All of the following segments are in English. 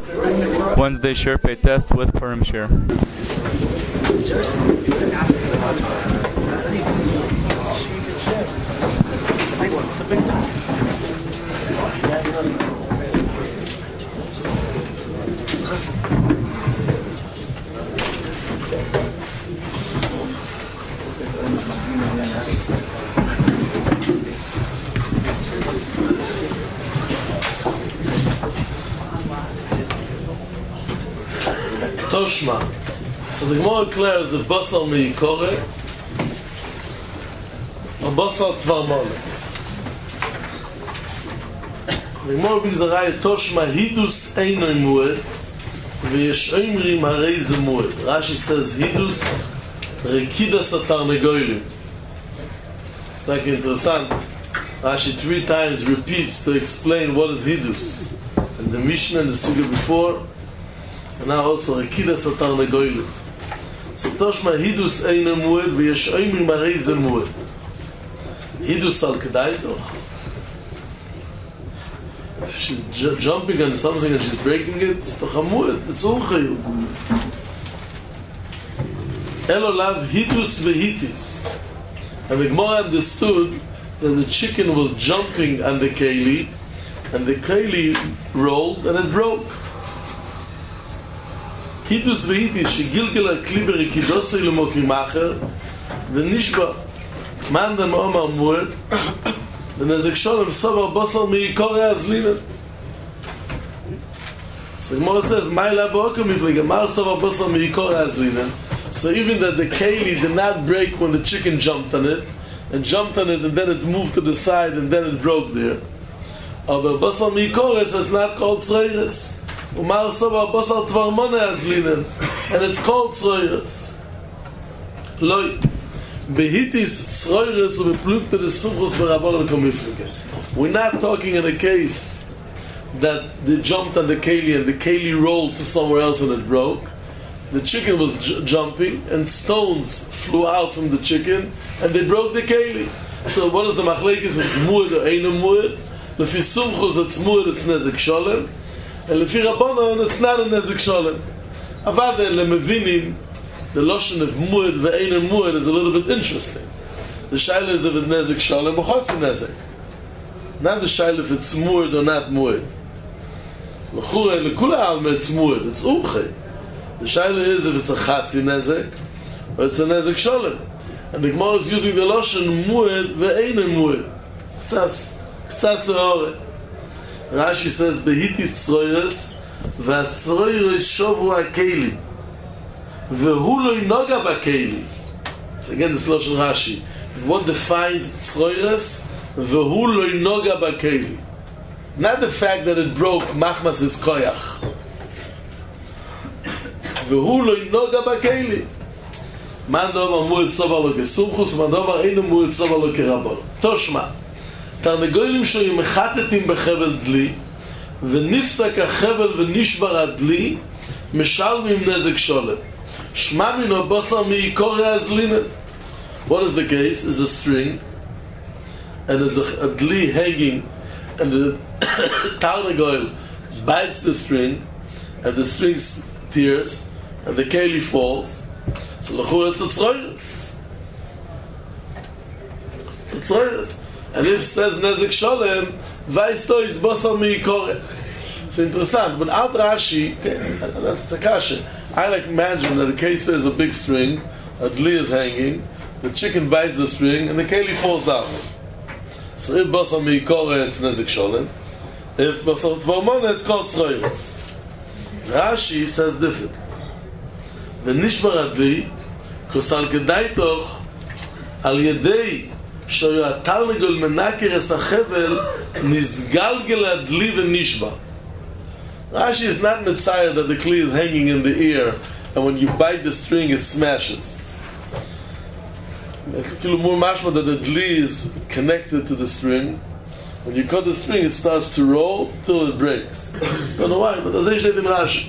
Wednesday Sherpay test with Purim Shir. Toshma. So the Gemara declares the basar meikore, a basar tvarmone. The Gemara brings a raya Toshma hidus eino mued, v'yesh oimrim harei ze mued. Rashi says hidus rekidas atarnegoilim. It's like interessant. Rashi 3 times repeats to explain what is hidus. And the Mishnah and the Sugya before, and now also Rekidas atarnegoilim. So Toshma hidus eino mued v'yesh oimrim harei ze mued. Hidus al kedai doch. If she's jumping on something and she's breaking it, it's doch a mued, it's uchayu. Elo lav hidus v'hitis. And the Gemara understood that the chicken was jumping on the keli, and the keli rolled and it broke. Hidus v'hitis shegilgel ha-kli b'rikidosei l'mokrim acher v'nishba man dem omar mued v'nezek sholem sovar basar meikore azlinen. So the Gemara says Maila b'okem mifle gemar sovar basar meikore azlinen. So even that the keli did not break when the chicken jumped on it and then it moved to the side and then it broke there. Aber basar meikore, so it's not called tzreiris. Umar sovar basar tvarmone azlinen, and it's called tzreiris. Loi behitis tzreiris ubeplukte de suchus v'rabbanon komiflige. We're not talking in a case that they jumped on the keli and the keli rolled to somewhere else and it broke. The chicken was jumping and stones flew out from the chicken and they broke the keli. So what is the machlekes? It's mued or eino mued. Lefi sumchus it's mued, it's nezek sholem. And lefi rabbanon it's not a nezek sholem. Avada lemevinim, the lotion of mued ve'eino mued is a little bit interesting. The shaila is if it's nezek sholem or chotzi nezek. Not the shaila if it's mued or not mued. L'chure l'kula alma it's mued, it's uchei. The shaila is if it's a chatzi nezek or it's a nezek sholem. And the Gemara is using the lotion mued ve'eino mued. K'tzas se'ore. Rashi says behitis tzroires v'atzroires shovru ha'kelim v'hu lo noga b'kelim. So again this lotion Rashi. What defines tzroires? V'hu lo noga b'kelim. Not the fact that it broke machmas is koyach. V'hu lo noga b'kelim. Man do'amar mu'ed sovar lo kesumchus, man do'amar eino mu'ed sovar lo kerabon. Toshma. תרנגולים שהיו מחטטים בחבל דלי ונפסק החבל ונשבר הדלי משלמים נזק שולם שמע מינו בשר מעיקורי הזלינן. What is the case? Is a string and there's a dli hanging and the tarnagol bites the string and the string tears and the keli falls. So l'chur it's a tzroires. It's a tzroires. And if it says nezek sholem, vaisto is basar meikore. It's interesting. Without Rashi, that's a kasha. I like imagine that the case says a big string, a dli is hanging, the chicken bites the string, and the keli falls down. So if basar meikore, it's nezek sholem. If basar tvarmone, it's called tzroires. Rashi says different. The nishbar adli, kosal kedaitoch, al yedei shoyu atarnegol menakir es hachevel nizgalgel adli v'nishba. Rashi is not mitzayah that the kli is hanging in the air and when you bite the string it smashes. Kilu more mashma that the dli is connected to the string. When you cut the string it starts to roll till it breaks. Don't know why, but that's actually in Rashi.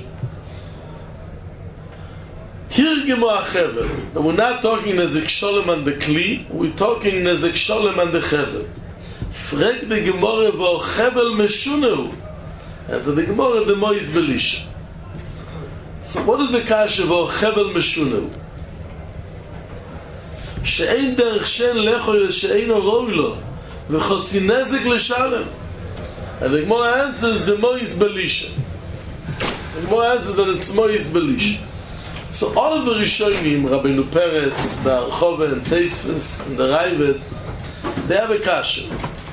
Tirgemu hachevel. That we're not talking nezek sholem on the kli, we're talking nezek sholem on the chevel. Frek de gemore vo chevel meshunehu. And for the Gemara, the Mois Belisha. So what is the kasha for Chevel Meshunu? She'ein derech shen lechoy she'ein oroi lo v'chotzi nezek l'shalem. And the Gemara answers the Mois Belisha. The Gemara answers that it's Mois Belisha. So all of the Rishonim, Rabbeinu Peretz, the Archova, and Teisves, and the Raivet, they have a kasha.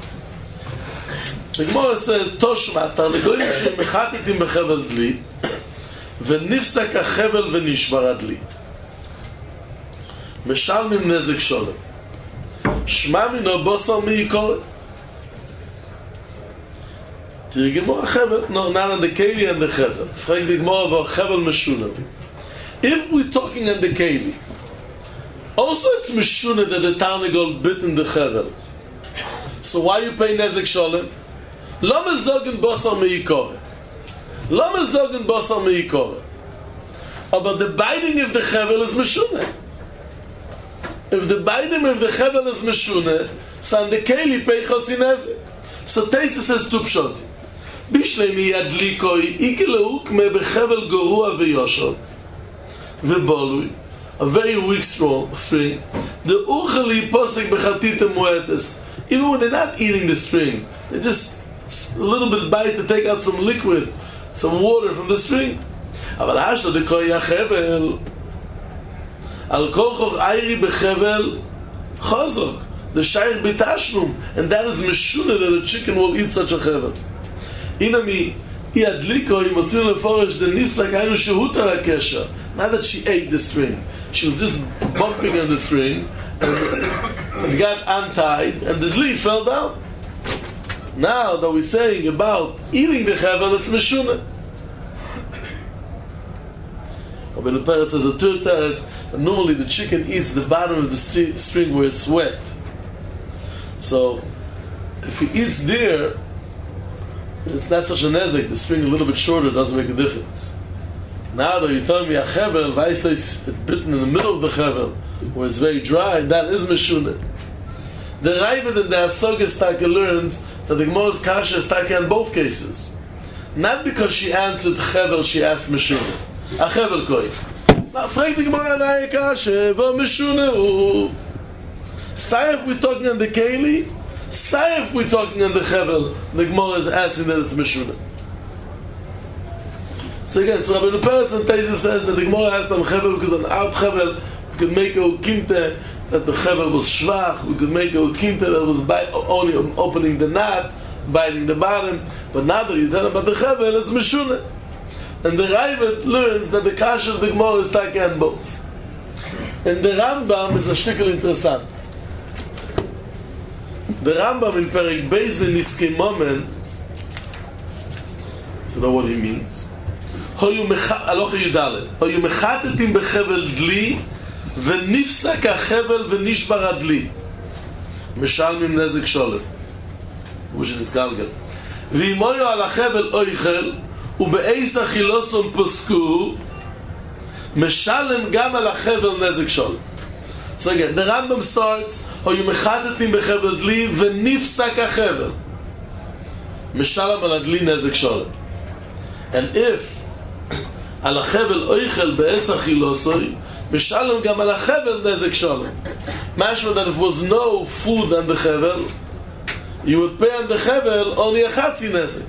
The Gemara says, Toshma, Tarnegolim she'em mechatitim b'chevel dli, v'nifsak ha'chevel v'nishbar adli. Meshalmim nezek sholem. Shma mino bosar mi'ikore. Tiri Gemara chevel, no, not on the keli and the chevel. Frag the Gemara about chevel meshuna. If we're talking on the keli, also it's meshuna that the Tarnegol bit in the chevel. So why you pay nezek sholem? Lama zogen bosar mi'ikore. Lama zogen bosar mi'ikore. But the biting of the chevel is meshuna. If the biting of the chevel is meshuna, so on the keli pay chotzi nezek. So Teisa says two pshotim. Bishlei mi yadlikoi ikeleuk me bechevel gorua v'yoshod v'bolui, a very weak string. The ucheli posek bechatita muetes. Even when they're not eating the string, they just a little bit bite to take out some liquid, some water from the string. Aval hashlo dekoi yachevel al kochoch ayri bechevel chazok. The shaykh bitashnum, and that is meshuna that a chicken will eat such a chevel. Inami iadliko imotzin leforish the nifsak aynu shehuta rakesha. Not that she ate the string, she was just bumping on the string, and it got untied, and the dli fell down. Now that we're saying about eating the chevel, it's meshuna. Rabbeinu Peretz says a third teretz, normally the chicken eats the bottom of the string where it's wet. So, if he eats there, it's not such a nezek. The string a little bit shorter doesn't make a difference. Now that you tell me a chevel, it's bitten in the middle of the chevel, where it's very dry, that is meshuna. The Raivet and the Asogas Taka learns that the Gemara's kasha is Taka in both cases. Not because she answered chevel, she asked meshuna. A chevel koi. Now, frag the Gemara and I kasha, va meshuna. Say if we're talking on the keli, say if we're talking on the chevel, the Gemara is asking that it's meshuna. So again, so Rabbeinu Peretz and Teisa says that the Gemara asked them chevel because on out chevel we could make a ukimte that the chevel was shvach, we could make a ukimte that was only opening the knot, biting the bottom, but now that you tell about the chevel, it's meshuna. And the Raivet learns that the kasha of the Gemara is taka on both. And the Rambam is a shtickle interessant. The Rambam in Perek Beis v'Niskei Momen, so know what he means. Hoyu alocha yudalet. Hoyu mechatetim bechevel dli v'nifsak hachevel v'nishbar adli. Meshalmim nezek sholem. Which is galgal. V'imoyu al hachevel oichel ube'eis achiloson posku meshalem gam al hachevel nezek sholem. So again, the Rambam starts, Hoyu mechatetim bechevel dli v'nifsak hachevel. Meshalem al adli nezek sholem. And if al hachevel oichel be'es achilosoi, meshalem gam al hachevel nezek sholem. Mashma that if there was no food on the chevel, you would pay on the chevel only a chatzi nezek.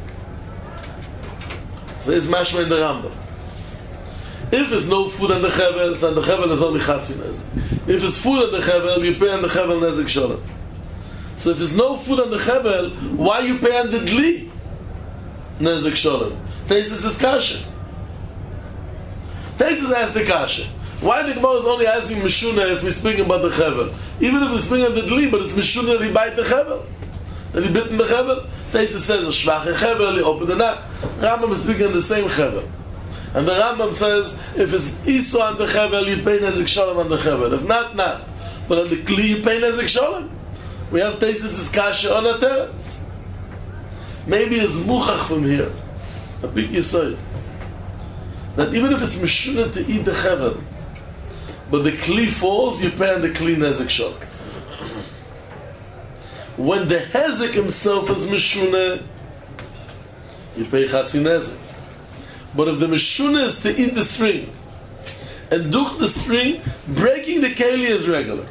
So it's mashma in the Rambam. If there's no food on the chevel, then the chevel is only chatzi nezek. If there's food on the chevel, you pay on the chevel nezek sholem. So if there's no food on the chevel, why you pay on the dli nezek sholem? Taisus is kasha. Taisus asked the kasha. Why the Gemara is only asking meshuna if we're speaking about the chevel? Even if we're speaking about the dli, but it's meshuna that he bite the chevel, that he bit in the chevel. Taisus says a shvach chevel, he opened the knot. Rambam is speaking on the same chevel, and the Rambam says if it's iso on the chevel, you pay nezek sholem on the chevel. If not, not. But on the kli, you pay nezek sholem. We have Taisus' kasha on a teretz. Maybe it's muchach from here. A big yisod. That even if it's meshuna to eat the chevel, but the kli falls, you pay on the kli nezek sholem. When the hezek himself is meshuna, you pay Chatzi Nezek. But if the Meshuna is to eat the string, and duch the string, breaking the keli is regular.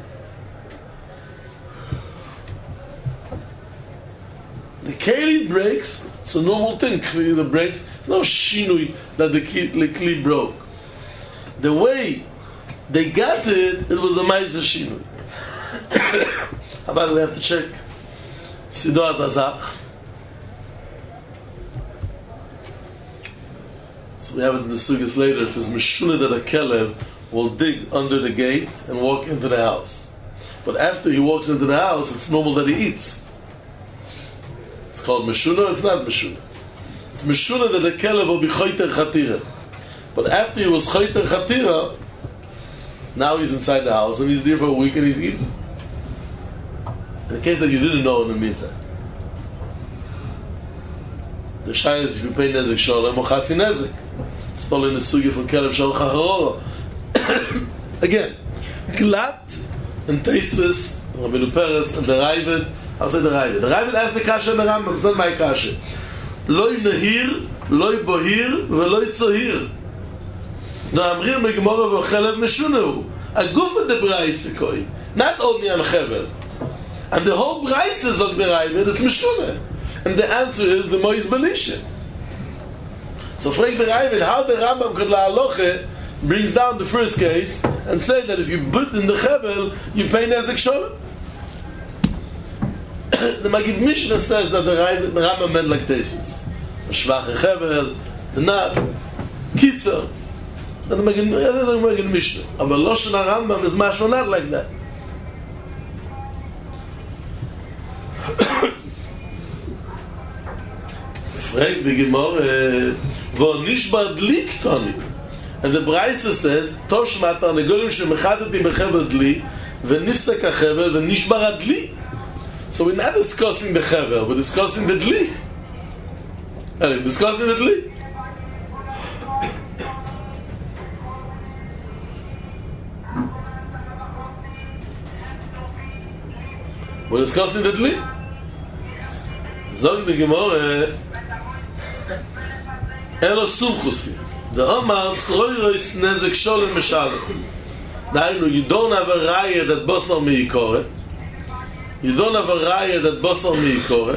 The keli breaks, it's a normal thing, kli breaks. There's no shinui that the kli broke. The way they got it was a ma'aser shinui. How about we have to check? Sido Azazach. So we have it in the sugas later. If it's meshuna that a kelev will dig under the gate and walk into the house. But after he walks into the house, it's normal that he eats. It's called meshuna, it's not meshuna. It's meshuna that a kelev will be choyter chatira. But after he was choyter chatira, now he's inside the house and he's there for a week and he's eating. In the case that you didn't know in the meantime. The shayla is if you pay nezek sholem or chatzi nezek. It's still in the sugi from kelev shal chacharora. Again, Glat and Teisvis, Rabbeinu Peretz and the Ravid. I'll say the Ravid. The Ravid asked the kasha in the Rambam. It's not my kasha. Loi nehir, loi bohir, veloi tzohir. The Amrir Megmora v'chelev meshunehu. A goof of the Braise koi. Not only on Chevel. And the whole Braise is on the Ravid. It's meshuneh. And the answer is the Mois Belisha. So frag the Ravid how the Rambam could la'aloche brings down the first case and say that if you put in the Chevel, you pay Nezek Sholem. The Magid Mishnah says that the Rambam meant like Teisvis. The Shvache Chevel, the Nat, Kitzer. The Magid Mishnah. But Loshen HaRambam is mashma not like that. Frag the Gemara, Vo Nishbar Dlik Toni. And the Braise says, Tosh Matar Negolim Shemechadeti Bechevel Dli, Venifsek HaChevel, Venishbar Adli. So we're not discussing the Chevel, we're discussing the Dli. We're discussing the Dli. We're discussing the Dli. Zog the Gemara, Elo Sumchusi. The Omar Tzroirois Nezek Sholem Meshalem. Now you don't have a raya that Bosar Meikore. You don't have a raya that Bosar Meikore.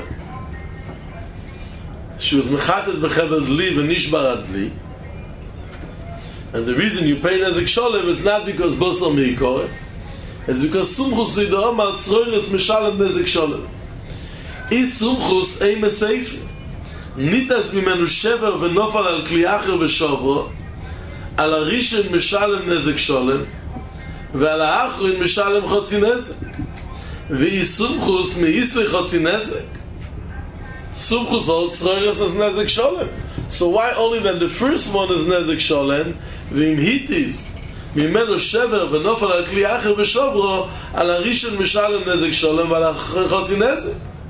She was Mechatet Bechevel Dli Venishbar Adli. And the reason you pay Nezek Sholem is not because Bosar Meikore. It's because Sumchusi the Omar Tzroirois Meshalem Nezek Sholem. Is Sumchus Ein Meseifi. ניתס ממנו שבר ונופל על כלי אחר ושוברו, על הראשון משלם נזק שולם, ועל האחרון משלם חצי נזק. ואי סומכוס מאיסלי חצי נזק. סומכוס עוד צרוירס as נזק שולם. So why only when the first one is נזק שולם, ואם היטיס ממנו שבר ונופל על כלי אחר ושוברו, על הראשון משלם נזק שולם ועל האחרון חצי נזק.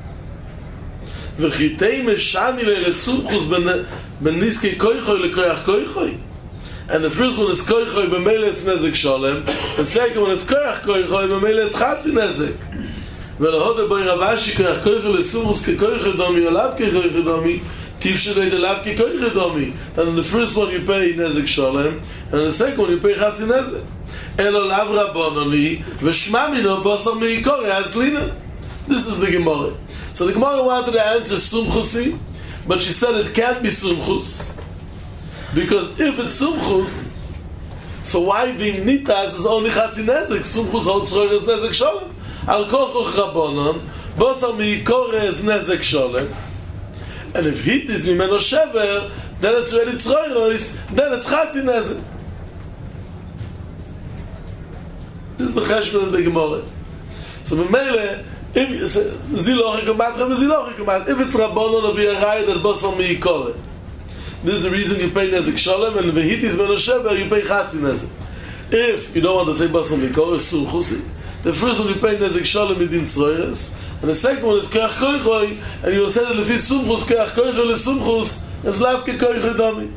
וחיטי משני לסומכוס בניסקי קויכוי לקויח קויכוי. And the first one is koichoi b'meile it's nezek sholem. The second one is koich koichoi b'meile it's chatzi nezek. V'lehode boi Ravashi koich koichoi l'sumchus ke koichoi domi or lav ke koichoi domi tifshelei de lav ke koichoi domi. Then in the first one you pay nezek sholem, and in the second one you pay chatzi nezek. Elo lav rabononi v'shma mino bosar meikore azlina. This is the Gemara. So the Gemara wanted to answer sumchusi, but she said it can't be sumchus. Because if it's sumchus, so why being nitas is only chatzi nezek? Sumchus holds is nezek sholem. Al kochoch rabonon, bosar meikore is nezek sholem. And if hit is mimeno shever, then it's really tzroiros, then it's chatzi nezek. This is the cheshbon of the Gemara. So b'meile, if it's rabonon, it'll be a raya that bosar meikore. This is the reason you pay nezek sholem, and v'hitis ben shever you pay chatzi nezek. If you don't want to say basar mikor, it's sumchusi. The first one you pay nezek sholem midin tzroires, and the second one is koach koichoi, and you will say that lefi sumchus koach koichoi lesumchus is lav ke koichoi dami.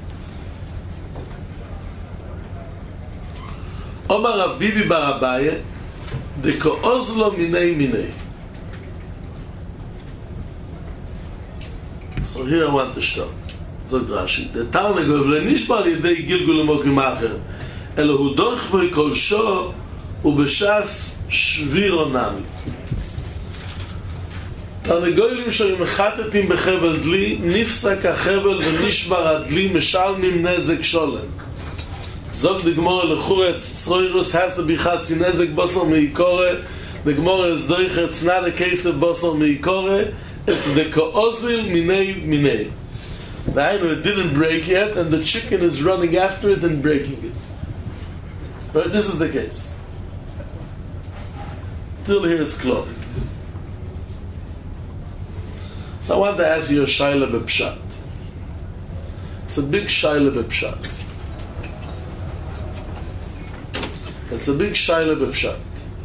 Omar Rav Bibi bar Abaye, de ko'ozlo minei minei. So So here I want to stop. Sagt Rashi, der Tarnegol will nicht mal Idee Gilgul Mokim Acher, אלא הוא דורך וקולשו ובשס שביר נמי. תרנגולים שהיו מחטטים בחבל דלי, נפסק החבל ונשבר הדלי, משלמים נזק שולם. זוג דגמור לחורץ צרוירוס, has to be חצי נזק בוסר מעיקורה, דגמור הסדויך צנע לכסף בוסר מעיקורה, it's the כאוזיל מיני. It didn't break yet, and the chicken is running after it and breaking it. Right? This is the case. Till here it's clear. So I want to ask you a shaila b'pshat. It's a big shaila b'pshat. It's a big shaila b'pshat.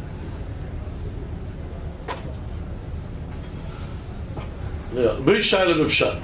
Yeah, big shaila b'pshat.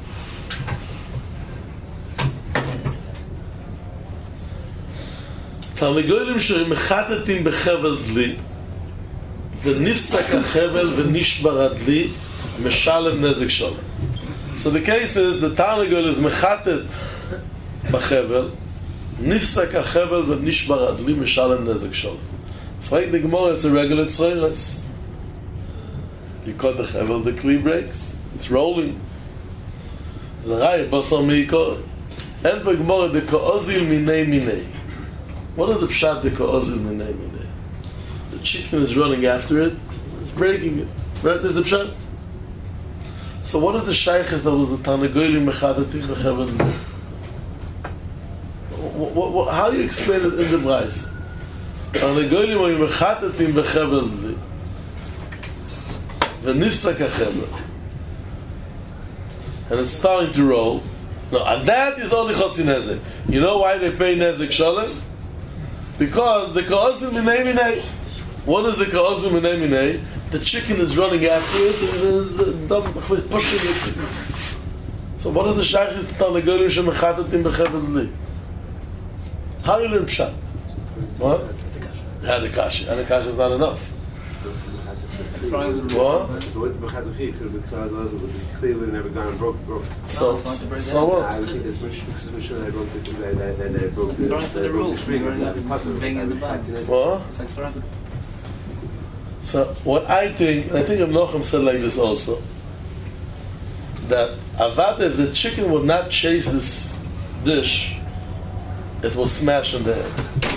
תרנגולים שמחטטים בחבל דלי ונפסק החבל ונשבר הדלי משלם נזק שולם. So the case is the תרנגול is מחטט בחבל נפסק החבל ונשבר הדלי משלם נזק שולם. Frag the Gemara, it's a regular tzreiros. You cut the חבל, the kli breaks. It's rolling. זה ראי, בשר מעיקור. אין בגמורה דקאוזיל מיני. What is the pshat the ka'ozil minei? The chicken is running after it, it's breaking it. Right? This is the pshat. So what is the shaykhis that was the tarnagolim mechadatim b'chevel? How do you explain it in the Braisa? Tarnagolim are mechadatim b'chevel v'nifsak ha'chevel, and it's starting to roll. No, and that is only chotzi nezek. You know why they pay nezek shalem? Because the ka'ozim minei. What is the ka'ozim minei? The chicken is running after it and the pushing it. So what is the shaykhis to tarnagolim shemechatatim b'chevel li? How you learn pshat? What? Yeah, the kashi. And the kashi is not enough. What? So what? I think it's much sure they broke the What? So what I think, and I think Avnochem said like this also, that Avad, if the chicken would not chase this dish, it will smash in the head.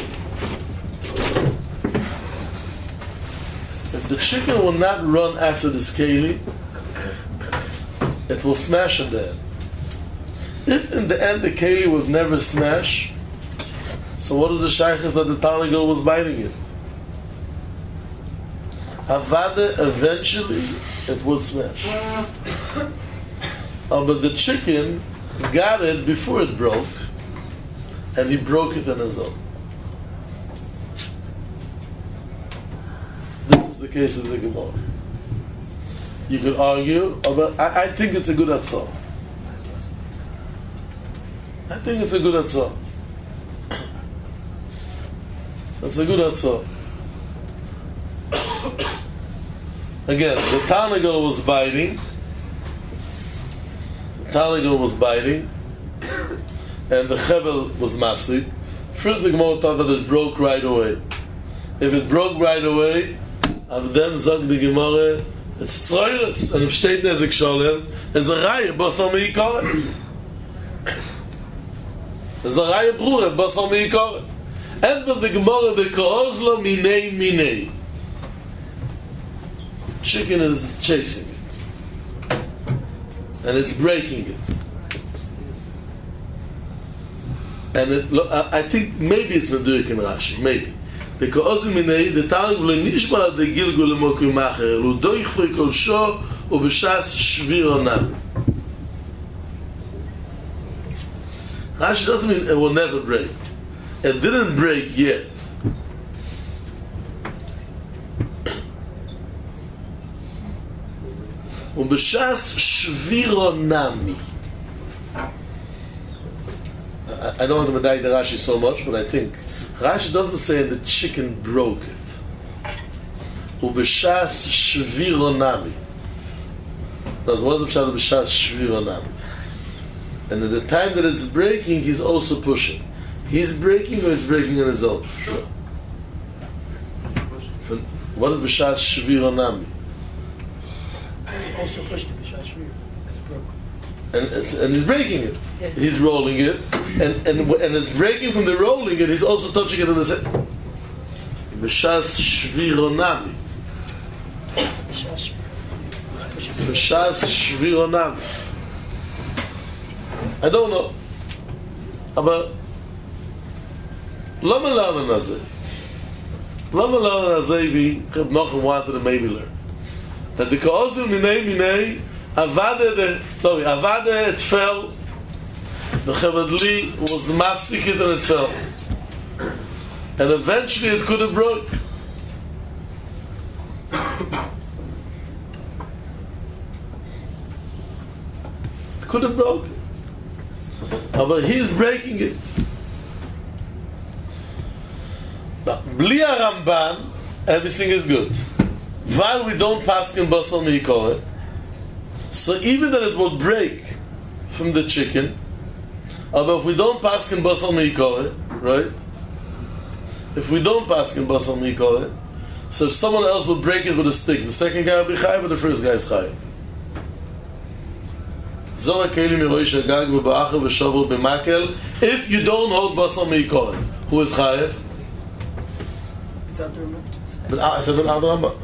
If the chicken will not run after the scaly, it will smash in the head. If in the end the keli was never smashed, so what is the shaykhis that the tarnagol was biting it? Avada, eventually it would smash. But the chicken got it before it broke, and he broke it on his own. This is the case of the Gemara. You could argue, but I think it's a good atzah. I think it's a good atzah. It's a good atzah. Again, the tarnagol was biting. The tarnagol was biting, and the chevel was mafsik. First, the Gemara thought that it broke right away. If it broke right away, then zog the Gemara, it's tzroiris, and if steht nezek sholem, is a raya basar meikore. Is a raya brura basar meikore. End of the Gemara, the kaozlo minei. Chicken is chasing it, and it's breaking it. And I think maybe it's Medurik in Rashi, maybe. The ka'ozim minei, the targ v'le nishbar de gilgul l'mokim acher, lu doichfui kol sho, u b'shas shvir onam. Rashi doesn't mean it will never break. It didn't break yet. U b'shas shvir onami. I don't want to medai the Rashi so much, but I think Rashi doesn't say the chicken broke it. Ubeshas shvironami. That's what's the pshat of b'shas shvironam. And at the time that it's breaking, he's also pushing. He's breaking or he's breaking on his own? Sure. What is b'shas shvironam? Also pushed the b'shas shvir. It's broke. And he's breaking it. Yeah. He's rolling it, and it's breaking from the rolling it. He's also touching it in the same. B'shas shvironami. B'shas shvir. B'shas shvironami. I don't know. But lama learn nazeh. Lama learn nazeh. We Reb Nachum wanted to maybe learn that the kaozim minei avade it fell. The Chavadli was mafsik it and it fell, and eventually it could have broke. It could have broken. But he's breaking it. Now, Bli Ramban, everything is good. While we don't pass in basal meikore, so even that it will break from the chicken, but if we don't pass in basal meikore, right? If we don't pass in basal meikore, so if someone else will break it with a stick, the second guy will be chayav, but the first guy is chayav. If you don't hold basal meikore, who is chayav? Without the remote. But I said without the Ramban.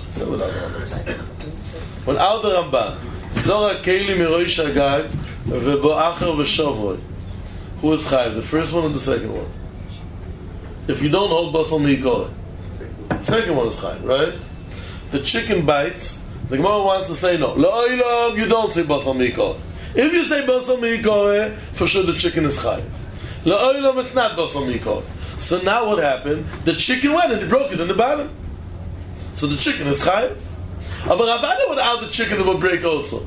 Without the Ramban. Zora Keli Miroish Agag V'Bo'acher V'Shovroi. Who is chayav? The first one or the second one? If you don't hold basal meikore, the second one is chayav, right? The chicken bites. The Gemara wants to say no. La'olam, you don't say basal meikore. If you say basal meikore, for sure the chicken is chayav. La'olam, it's not basal meikore. So now what happened? The chicken went and it broke it in the bottom. So the chicken is chayav. But Ravada without the chicken it will break also.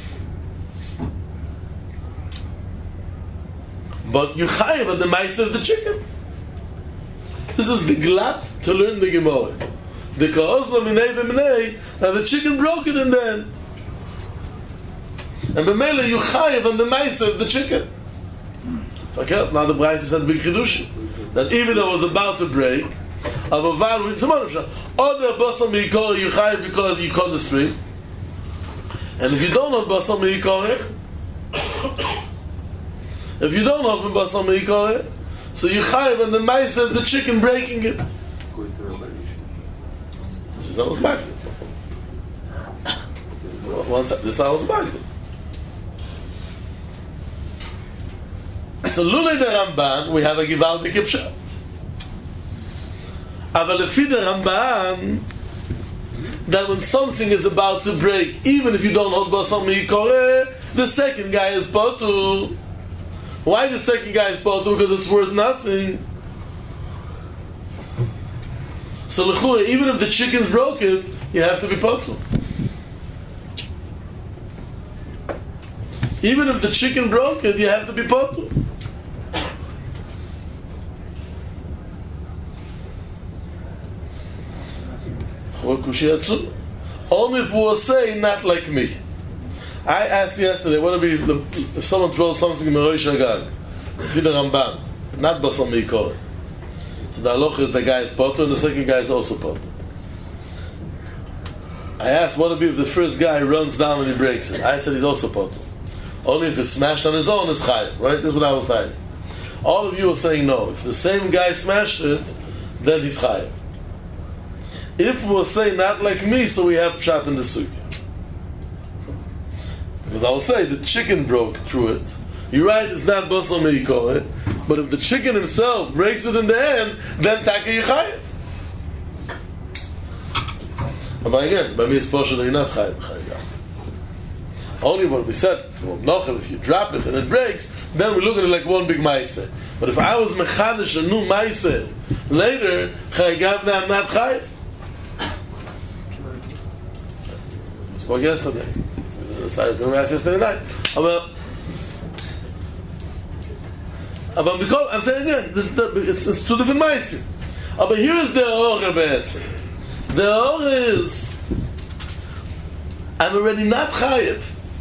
But you chayav on the ma'aser of the chicken. This is the glat to learn the Gemara. The ka'ozla minei v'minei, and the chicken broke it in the end. And b'mele you chayav on the ma'aser of the chicken. Okay, now the Braisa said big chidush that even though it was about to break, Avavar with some other shot, other basal meikore you chayav because you caught the string, and if you don't have basal meikore, if you don't have basal meikore, so you chayav on the ma'aser of the chicken breaking it. That was Magdal. This time was Magdal. So Lulei the Ramban, we have a Givaldik Pshat. Aval lefi the Ramban, that when something is about to break, even if you don't hold basal meikore, the second guy is potu. Why the second guy is potu? Because it's worth nothing. So l'chura, even if the chicken's broken, you have to be potu. Even if the chicken broke it, you have to be potu. Only if we will say not like me. I asked yesterday, what would be if someone throws something in Meroish Agag, Fid Ramban, not basal meikore. So the halacha is the guy is potter and the second guy is also potter. I asked what would be if the first guy runs down and he breaks it. I said he's also potter. Only if it's smashed on his own is chayav, right? This is what I was saying. All of you are saying no. If the same guy smashed it, then he's chayav. If we'll say not like me, so we have pshat in the sugi. Because I will say the chicken broke through it. You're right, it's not basal meikore, but if the chicken himself breaks it in the end, then taka yichayim. But again, by me it's posher that you're not chayim. Only what we said, if you drop it and it breaks, then we look at it like one big ma'aser. But if I was mechanish a new ma'aser later, chayigavna, I'm not chayim. We spoke yesterday. We asked yesterday night. Because I'm saying again, it's two different ma'aser. But here is the orah be'etzem. The orah is, I'm already not chayev.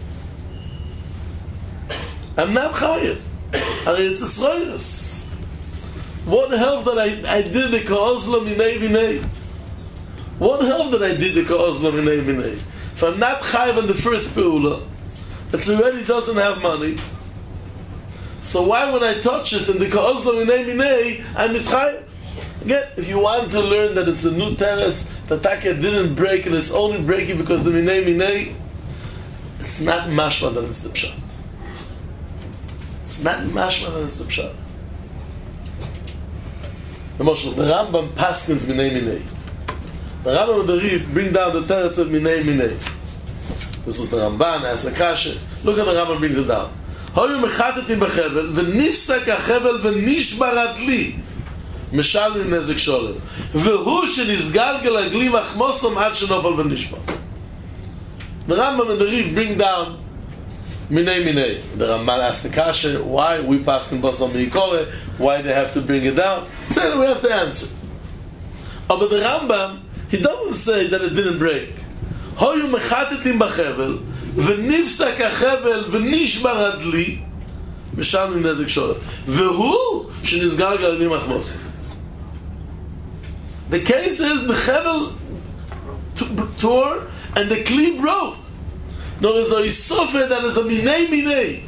I'm not chayev. It's a sroiris. What help that I did the ka'ozla minei vinei? What help that I did the ka'ozla minei vinei? If I'm not chayev on the first peula, it already doesn't have money. So why would I touch it in the ka'ozla minei vinei? I'm mischayev. Again, if you want to learn that it's a new teretz, the taka didn't break and it's only breaking because the minei, it's not mashma that it's the pshat. It's not mashma that it's the pshat. The Rambam paskins minei. The Rambam and the Rif bring down the teretz of minei. This was the Ramban, as a kasha. Look how the Rambam brings it down. Hoyu mechatetim bechevel, v'nifsak hachevel v'nishbarat li. משלמים נזק שולם והוא שנסגלגל הגלי מחמוסום עד שנופל ונשבר. The Rambam and the Rif bring down minei. The Ramban asked the kasha, why we pass in Basal Meikore, why they have to bring it down. So we have to answer. But the Rambam, he doesn't say that it didn't break. Hoyu mechatetim b'chevel v'nifsak hachevel v'nishbar adli משלמים נזק שולם והוא שנסגלגל הגלי מחמוסום. The case is the Chevel tore and the Kli broke. No, there's a Yisofeh that is a minei.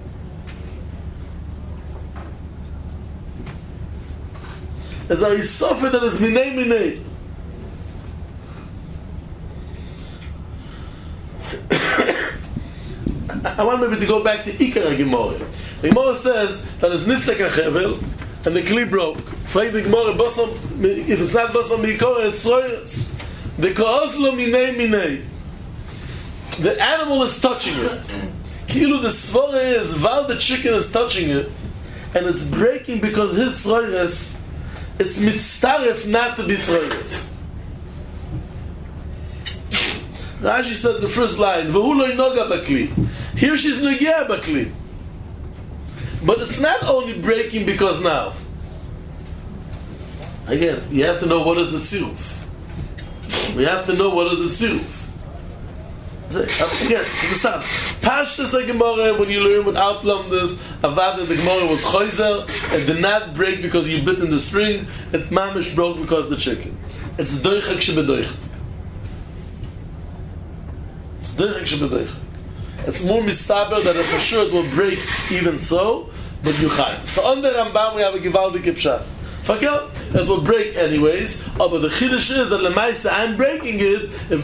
There's a Yisofeh that is minei. I want maybe to go back to Ikar HaGemorah. The Gemorah says that it's Nifsek HaChevel and the Kli broke. If it's not Basam Mikor, it's Royas. The Ka'ozlo minei. The animal is touching it. Kilu the Svora is, while the chicken is touching it, and it's breaking because his Tzroyas, it's mitztaref not to be Tzroyas. Rashi said in the first line, V'hu lo noga bakli. Here she's nogia bakli. But it's not only breaking because now. Again, you have to know what is the tziruf. We have to know what is the tziruf. Again, understand. Pashtas HaGemorah, when you learn without lumdus, avad the Gemorah was choizer, it did not break because you bit in the string, it mamish broke because of the chicken. It's doichak shebedoichak. It's doichak shebedoichak. It's more mistaber that for sure it will break even so, but you chayim. So on the Rambam we have a givaldik pshat. Fakel, it will break anyways. But the chiddush is that lemaisa I'm breaking it. If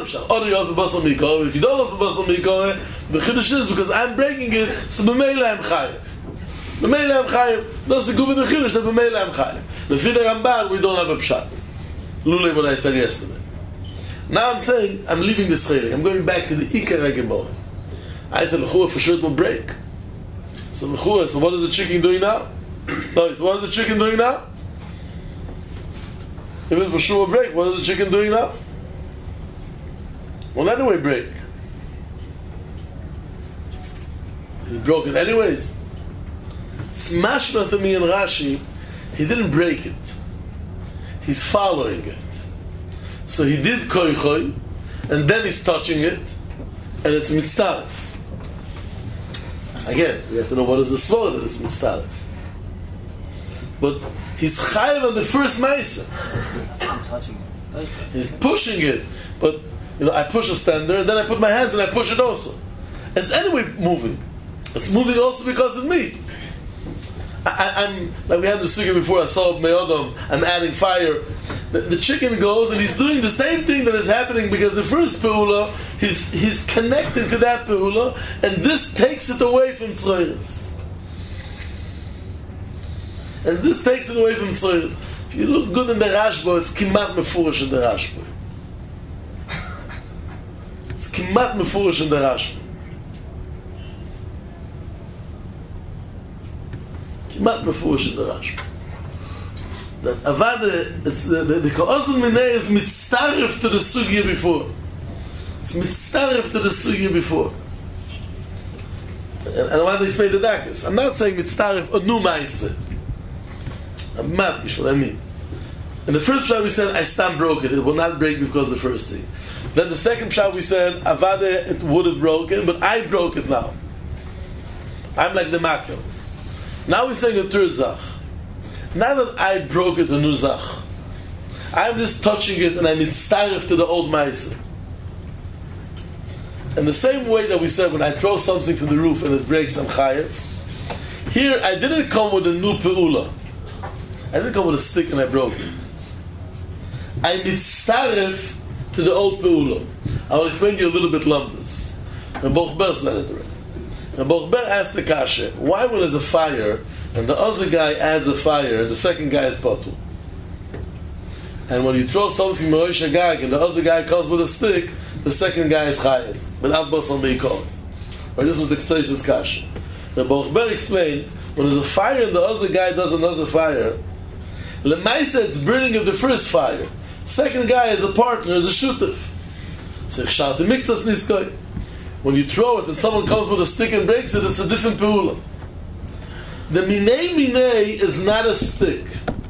you don't love basal mikor, the chiddush is because I'm breaking it. So b'meila I'm chayiv. B'meila I'm chayiv. That's the good with the chiddush that b'meila I'm chayiv. The Fida Ramban we don't have a pshat. Lulei what I said yesterday. Now I'm saying I'm leaving this chelik. I'm going back to the Ikar HaGemorah. I said l'chua for sure it will break. So l'chua. So what is the chicken doing now? No, so what is the chicken doing now? If it for sure will break, what is the chicken doing now? Well, anyway, break. He broke it anyways. It's mashma to me in Rashi. He didn't break it. He's following it. So he did koichoi, and then he's touching it, and it's mitztaref. Again, we have to know what is the svara that it's mitztaref. But he's chayiv on the first ma'isa. He's pushing it, but I push a stander, and then I put my hands and I push it also. It's anyway moving. It's moving also because of me. I'm like we had the sugya before. I saw me'odom. I'm adding fire. The chicken goes and he's doing the same thing that is happening because the first peula he's connecting to that peula, and this takes it away from tzroiris. And this takes it away from tzroiris. If you look good in the Rashba, it's kimat mefurish in the Rashba. It's kimat mefurish in the Rashba. Kimat mefurish in the Rashba. That avad, it's the ka'ozim minei is mitztaref to the sugya before. It's mitztaref to the sugya before. And I want to explain the dakas. I'm not saying mitztaref or nu ma'aseh. I'm madgish what I mean. In the first shot we said I stam broke it. It will not break because of the first thing. Then the second pshat we said, Avada, it would have broken, but I broke it now. I'm like the makel. Now we're saying a third zach. Now that I broke it, a new zach. I'm just touching it and I'm mitzaref to the old ma'aser. In the same way that we said when I throw something from the roof and it breaks, I'm chayev. Here, I didn't come with a new pe'ula. I didn't come with a stick and I broke it. I'm mitzaref to the old pe'ula. I will explain to you a little bit lumdas. And Bochber said it already. And Bochber asked the kasha, why when there's a fire and the other guy adds a fire and the second guy is potul? And when you throw something Morosh Agag and the other guy comes with a stick, the second guy is chayev. But Abbas on Beikol. Or this was the Ktsoy's kasha. The Bochber explained, when there's a fire and the other guy does another fire, Lemaisa it's burning of the first fire. Second guy is a partner, is a shutef. So Chshati mixas niskoy. When you throw it and someone comes with a stick and breaks it, it's a different peula. The minei is not a stick.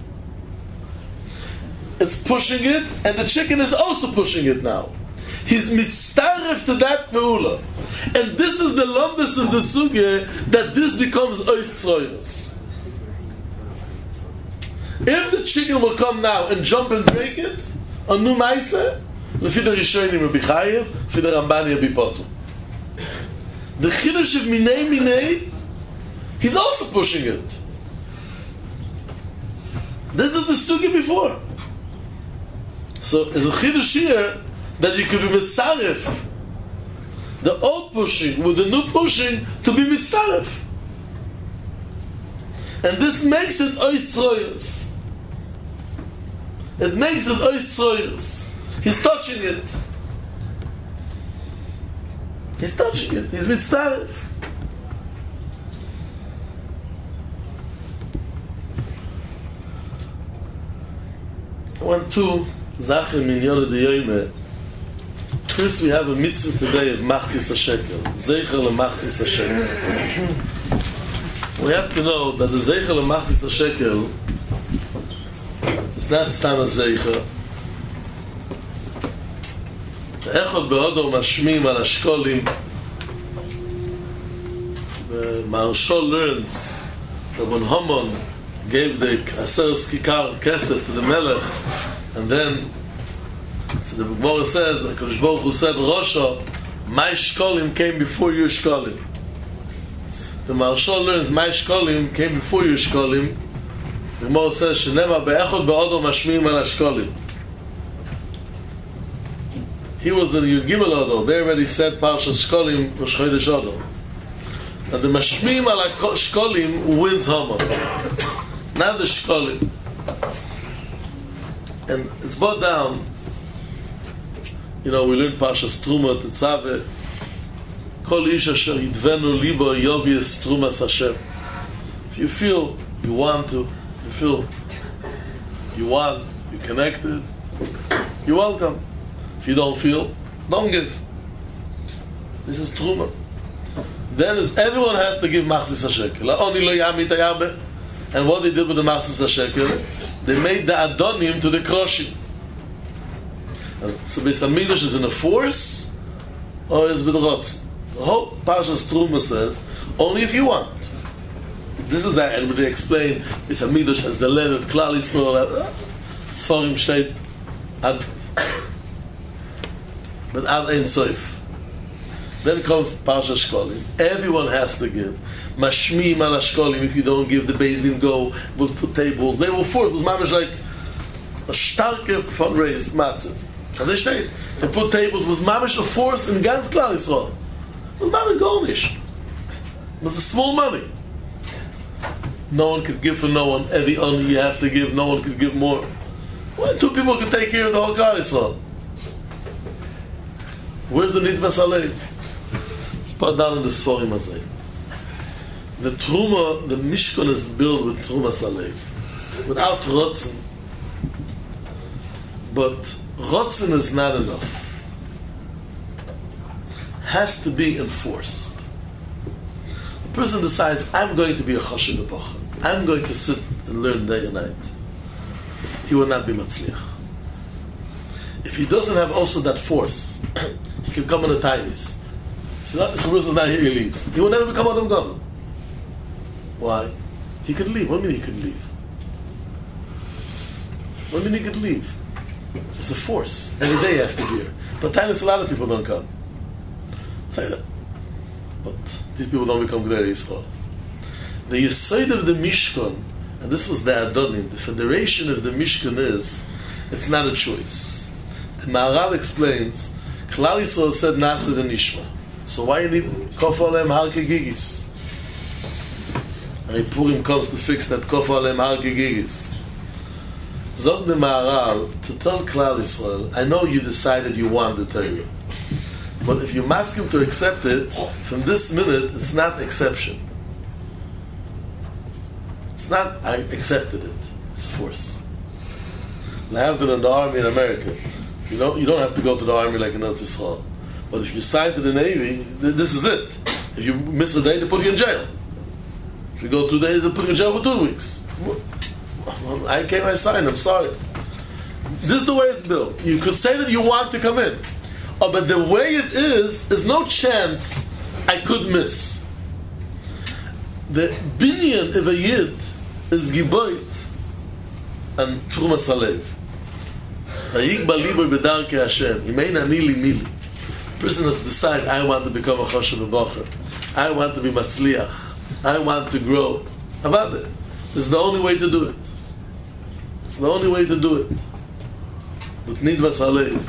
It's pushing it, and the chicken is also pushing it now. He's mitzaref to that peula. And this is the lumdus of the sugya that this becomes ois tzroyos. If the chicken will come now and jump and break it, on nu maise, lefi the Rishonim will be chayev, lefi the Rambani will be potul. The chidush of minei, he's also pushing it. This is the sugya before. So there's a chidush here that you could be mitzaref, the old pushing with the new pushing to be mitzaref. And this makes it ois tzroyos. It makes it ois tzroyos. He's touching it. He's touching it. He's mitzaref. I want to Zachem in Yonah de Yoyme. First we have a mitzvah today of Machtis HaShekel. Zeicher LeMachtis HaShekel. We have to know that the Zeicher LeMachtis HaShekel is not Stam HaZeicher. Echad be'odor mashmim al Ashkolim. The Maharshal learns that when Haman gave the Aseres Kikar Kesef to the Melech, and then so the Gemara says, HaKadosh Baruch Hu said, Rosha, my Shkolim came before your Shkolim. The Maharshal learns, my Shkolim came before your Shkolim. The Gemara says, Shenema be'echot be'odor mashmim al Ashkolim. He was in Yud Gimel Odor. They already said Parshas Shkolim Rosh Chodesh Odor. And the mashmim al Shkolim wins Haman. Not the Shkolim. And it's brought down, you know, we learned Parshas Truma Tetzaveh, Kol ish asher yidvenu libo yovies Trumas Hashem. If you feel you want to, you feel you want, you're connected, you're welcome. If you don't feel, don't give. This is Truma. Then everyone has to give Machzis HaShekel. La'oni lo yamit hayarbe. And what they did with the Machzis HaShekel, they made the Adonim to the Kroshim. So Beis HaMikdash is in a force, or is b'drotz. The whole Parshas Truma says, only if you want. This is that, and when they explain, Beis HaMikdash has the lev of Klal Yisrael, Sforim Shteit, but Ad Ein Soif. Then comes Parshas Shkolim. Everyone has to give. Mashmim al Shkolim. If you don't give, the Beis Din go, was put tables. They were for it. Was mamish like a starke fundraise matzah. They put tables. Was mamish a force in ganz Klal Yisrael. Was mamish garnish. It was a small money. No one could give for no one. Every only you have to give. No one could give more. Well, two people could take care of the whole Klal Yisrael. Where's the Nidvas Alev? It's put down in the Sforim Hazay. The Truma, the Mishkan is built with Truma Salev. Without Rotzen. But Rotzen is not enough. Has to be enforced. The person decides, I'm going to be a Choshev B'Bochum. I'm going to sit and learn day and night. He will not be Matzliach. if he doesn't have also that force, he can come in a tinies. So the person is not here, he leaves. He will never become Adam Gadol. Why? He could leave. What do you mean he could leave? What do you mean he could leave? It's a force. Every day you have to be here. But tinies, a lot of people don't come. Say that. But these people don't become Gdei Yisrael. The Yesod of the Mishkan, and this was the Adonim, the federation of the Mishkan is, it's not a choice. And Maharal explains, Klal Yisrael said Nasir and Nishma. So why you need Kof Alem Har Kegigis? And Purim comes to fix that Kof Alem Har Kegigis. Zog the Maharal, to tell Klal Yisrael, I know you decided you want the Torah. But if you ask him to accept it, from this minute, it's not exception. It's not, I accepted it. It's a force. I have it in the army in America. You don't have to go to the army like in Eretz Yisrael. But if you sign to the Navy, this is it. If you miss a day, they put you in jail. If you go 2 days, they put you in jail for 2 weeks. I signed, I'm sorry. This is the way it's built. You could say that you want to come in. Oh, but the way it is no chance I could miss. The binyan of a yid is giboit and trumas halev. Hayigba liboy b'darkei Hashem. Imein ani li mili. Person has decided, I want to become a choshev v'bocher. I want to be matzliach. I want to grow. How about it? This is the only way to do it. It's the only way to do it. With nidvas halev.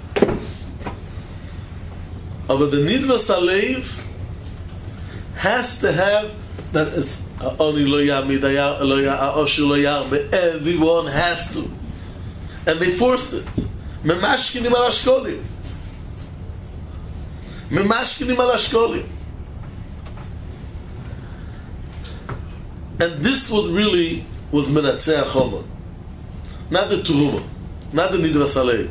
But the nidvas halev has to have that is only lo yamid lo ya'oshir lo yarbe. Everyone has to, and they forced it. Memashkinim al ashkolim. Memashkinim al ashkolim. And this what really was menatzeach Haman, not the Turuma, not the nidvas halev.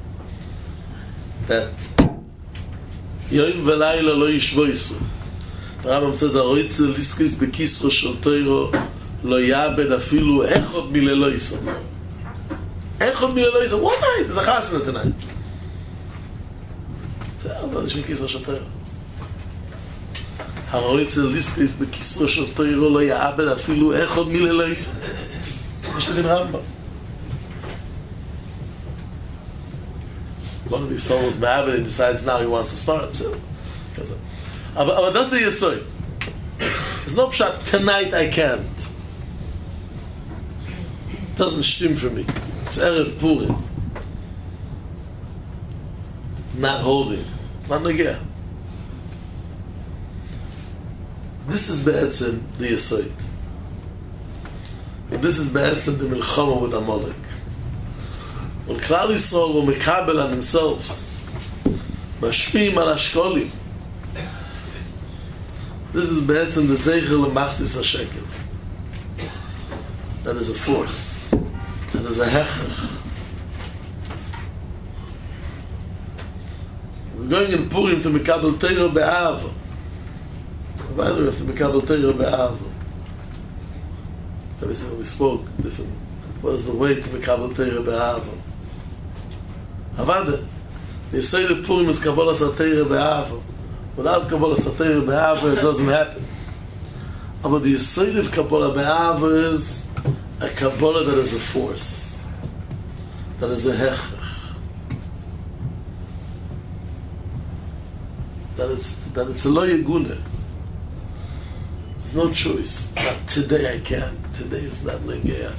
That Yom v'layla lo yishvoisu. The Rambam says, "Aroitzel liskis bekisro shel Torah lo yabed afilu echod milelo yisam." Echod milelo yisam. One night, there's a chasna tonight. אבל יש מכיסרו של תורה. Aroitzel liskis bekisro shel Torah lo yabed afilu echod milelo yisam. יש לדין רמב"ם. One of these souls ma'abed and decides now he wants to start himself. But that's the Yesod. There's no pshat, tonight I can't. Doesn't stim for me. It's Erev Purim. Not holding. Not negeh. This is Be'etzim, the Yesod. And this is Be'etzim, the Milchama with Amalek. When Klal Yisrael will mekabel on themselves, mashpim al ashkolim. This is be'etzem the zeichel lemachzis hashekel. That is a force. That is a hechach. We're going in Purim to mekabel Torah be'ava. Why do we have to mekabel Torah be'ava? We spoke different. What is the way to mekabel Torah be'ava? Avada. The Yesod of Purim is Kabbalah Satira Be'ava. Without Kabbalah Satira Be'ava, it doesn't happen. But the Yesod of Kabbalah Be'ava is a Kabbalah that is a force. That is a hechach. That it's a lo yegune. There's no choice. It's not today I can. Today is not legeah.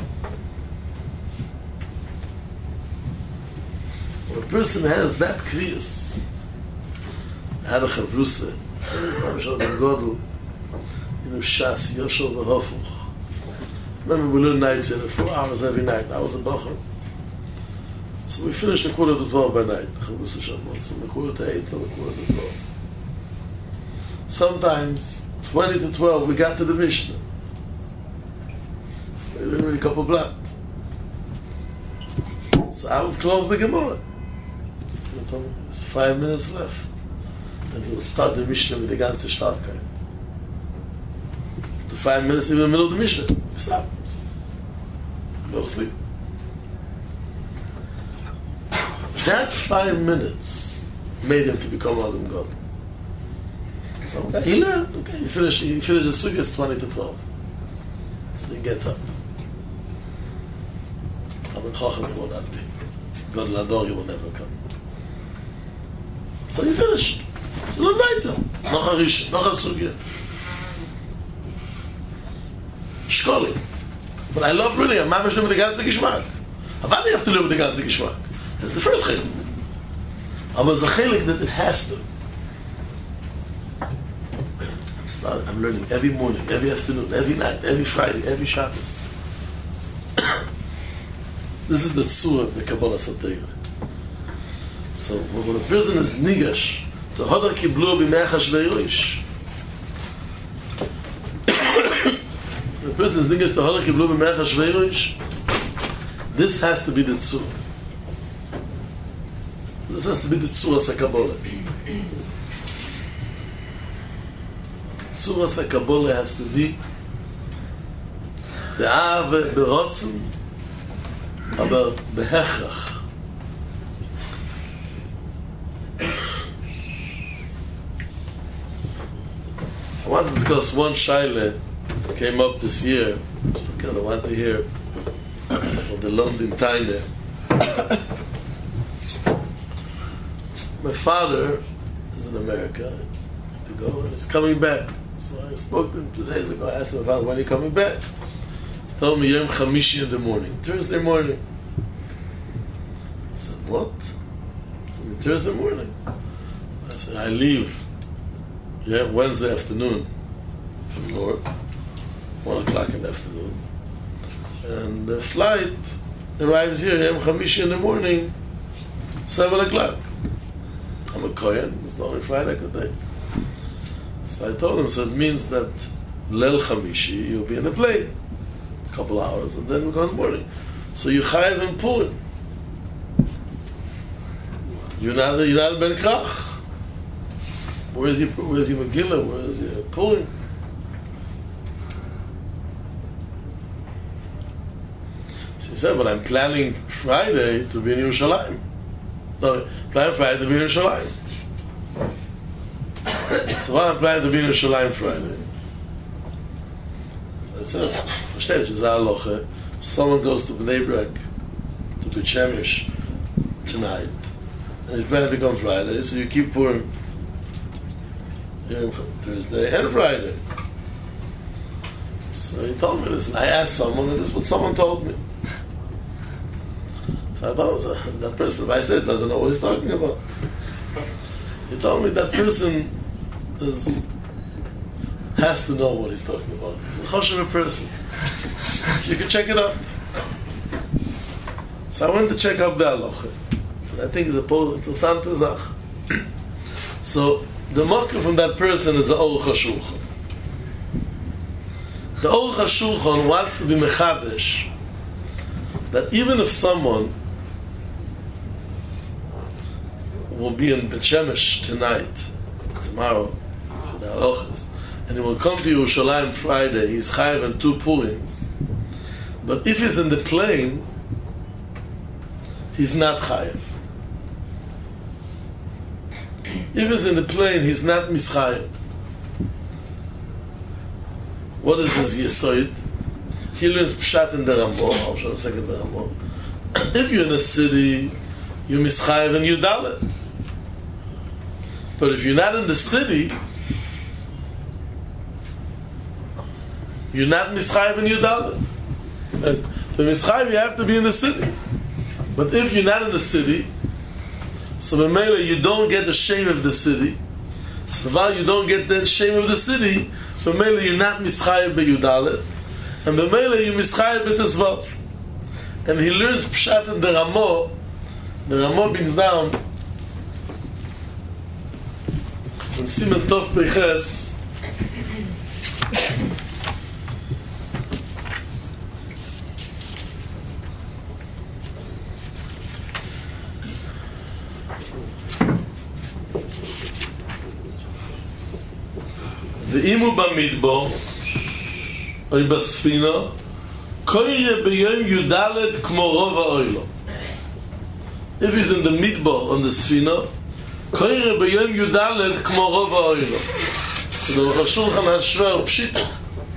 When a person has that kriyas, I had a chavrusa, this Ma'amshal Ben Godel, Shas, Yoshel v'Hofuch. Remember we learned nights in 4 hours every night. I was a bacher. So we finished the 11:45 by night, the chavrusa Shabbos, from the 7:45 till the 11:45. Sometimes, 20 to 12, we got to the Mishnah. We didn't really couple blood. So I would close the Gemara. There's 5 minutes left. And he would start the Mishnah with the ganze Starkheit. The 5 minutes in the middle of the Mishnah, we stop. Go to sleep. That 5 minutes made him to become Adam God. So okay, he learned. Okay, he finished the sugyas 20 to 12. So he gets up. Talmid Chacham he will not be. God Lador he will never come. So he finished. So look weiter. Noch a Rishon, noch a sugya. Schkolim. But I love really, I'm mamish with the ganze Geschmack. Aber I have to live with the ganze Geschmack. That's the first chelik. Aber it's a chelik that it has to. I'm learning every morning, every afternoon, every night, every Friday, every Shabbos. This is the tzur of the Kabbalah Satayra. So when a person is nigash, the hodar kiblu b'mei Achashverosh. When a person is nigash, the hodar kiblu b'mei Achashverosh. This has to be the tzur. This has to be the tzur of Kabbalah. Tzur of Kabbalah has to be be'ave, be'rotzen, aber behechrach. I want to discuss one shaila that came up this year. I want to hear from the London Tainer. My father is in America to go and he's coming back. So I spoke to him 2 days ago. I asked him about when he's coming back. He told me Yom Chamishi in the morning, Thursday morning. I said, what? He told me Thursday morning. I said, I leave Wednesday afternoon from Newark, 1 o'clock in the afternoon. And the flight arrives here, Yom Chamishi in the morning, 7 o'clock. I'm a Kohen, it's the only flight I could take. So I told him, so it means that Leil Chamishi, you'll be in a plane, a couple hours, and then it becomes morning. So you chayav and Purim. You're not Ben Krach. Where's your Megillah? Where's your Purim? So he said, but I'm planning Friday to be in Yerushalayim. No, planning Friday to be in Yerushalayim. So while I'm planning to be in Yerushalayim Friday, so I said, verstehe ich, if someone goes to Bnei Brak, to Beit Shemesh tonight, and he's planning to come Friday, so you keep Purim Thursday and Friday. So he told me this, and I asked someone, and this is what someone told me. So I thought it was that person, Vice State, doesn't know what he's talking about. He told me that person has to know what he's talking about. He's a choshev person. You can check it up. So I went to check up the halacha. I think it's a interessante Sache. So the mocker from that person is the Aruch HaShulchan. The Aruch HaShulchan wants to be mechadesh that even if someone will be in Beit Shemesh tonight, tomorrow, for the halachas, and he will come to Yerushalayim Friday, he's chayav and 2 Purims. But if he's in the plane, he's not chayav. If he's in the plane, he's not mischayav. What is his yesoid? He learns pshat in the Ramah. I'll show a second the Ramah. If you're in a city, you're mischayav and Yudalet. But if you're not in the city, you're not mischayav and Yudalet. To mischayav, you have to be in the city. But if you're not in the city, so b'meila you don't get the shame of the city. So while you don't get the shame of the city, b'meila you're not mischayav b'Yudalet, and b'meila you mischayav b'Tezvav. And he learns pshat in the Ramah. The Ramah brings down in Siman Tov Peches. ואימו במדבור או בספינה קוירה ביום יודלת כמו רוב האוילו. if he's in the midbar on the Sfina, koire b'yom Yudalet kmo rov ha'oilo. So the Rosh Shulchan HaShver Pshita.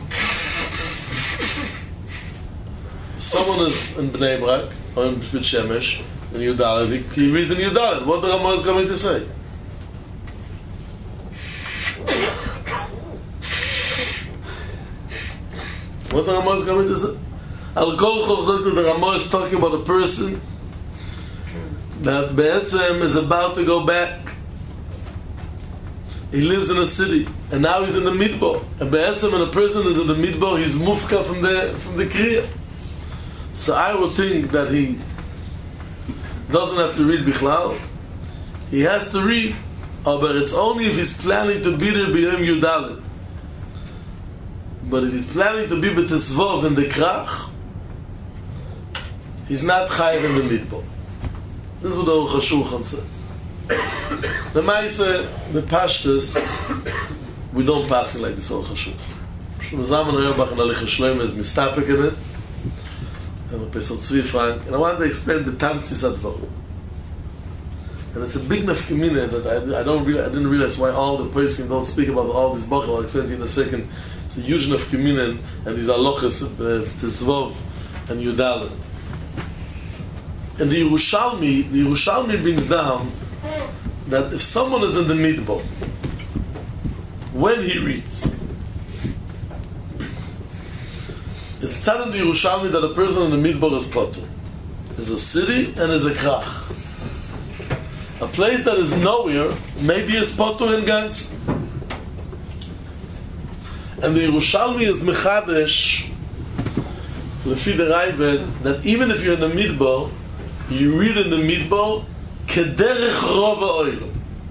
Someone is in Bnei Brak, or in Bet Shemesh, in Yudalet, he reads in Yudalet. What the Ramah is going to say? What the Ramah is going to say? Al-Kol Chov, the Ramah is talking about a person that Be'etzem is about to go back. He lives in a city, and now he's in the midbar. And Be'etzem, when a person is in the midbar, he's mufka from the Kriya. So I would think that he doesn't have to read Bichlal. He has to read, but it's only if he's planning to be there b'yom Yudalet. But if he's planning to be b'tesvov in the Krach, he's not chayiv in the midbar. This is what the Aruch HaShulchan says. The Maisa, the Pashtus, we don't pass it like this Aruch HaShulchan. Shmuel Auerbach and Alicha Shlomo is mistapek in it, and Professor Tzvi Frank, and I want to explain the Tamtzis Advarim. And it's a big nafkamina that I didn't realize why all the poskim don't speak about all these bachim. I'll explain it in a second. It's a huge nafkamina, and these halachas of Tezvov and Yudalet. And the Yerushalmi brings down that if someone is in the midbar, when he reads, it's said in the Yerushalmi that a person in the midbar is potter. Is a city and is a krach. A place that is nowhere, maybe is potter in Gans. And the Yerushalmi is mechadesh, lefi the Raibed, that even if you're in the midbar, you read in the midbar, kederech rov ha'oilo.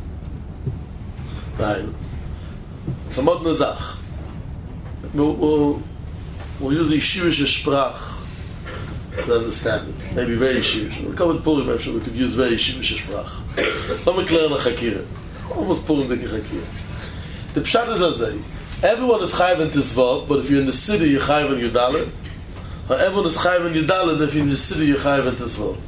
Right. It's a mod nazach. We'll use the Yeshivish sprach to understand it. Maybe very Yeshivish. We'll come with Purim, I'm sure we could use very Yeshivish sprach. Let me clear na chakira. Almost Purim deke chakira. The pshat is azay. Everyone is chayiv in Tizvot, but if you're in the city, you're chayiv in Yudalet. Or everyone is chayiv in Yudalet, if you're in the city, you're chayiv in Tizvot.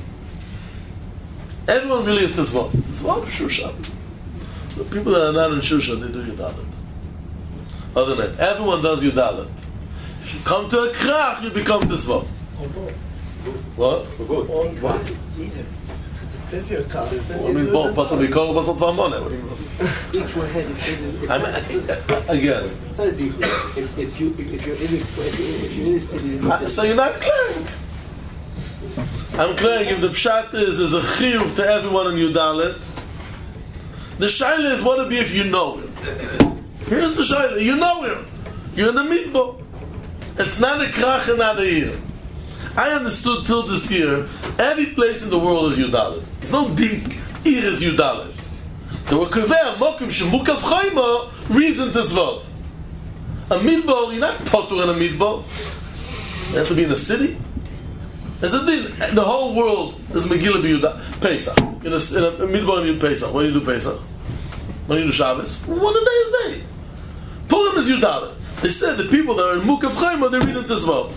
Everyone really is Tizvot. Tizvot is Shushan. The people that are not in Shushan, they do Yudalet. Other than that, everyone does Yudalet. If you come to a krach, you become Tizvot. What? What? Neither. If you're a cop, I mean, both. Pasal Bikor, Pasal Tvarmone. What do you mean? Each one has Again. It's not a difference. It's you. If you're in the city. So you're not clearing. I'm clearing. If the pshat is a chiyuv to everyone in Yudalet, the shaila is what it be if you know it. Here's the shaila. You know it. You're in the midbar. It's not a krach and not a year. I understood till this year, every place in the world is Yudalet. There's no deep ir is Yudalet. There were kaveh mokim shemukav chayma reason to zvod. A midbar, you're not potter in a midbar. You have to be in a city. There's a din. The whole world is Megillah b'Yudalet. Pesach. In a midbar you Pesach. When do you do Pesach? When do you do Shabbos? One a day is day. Purim is Yudalet. They said the people that are in Mukav Chayma, they read it as well.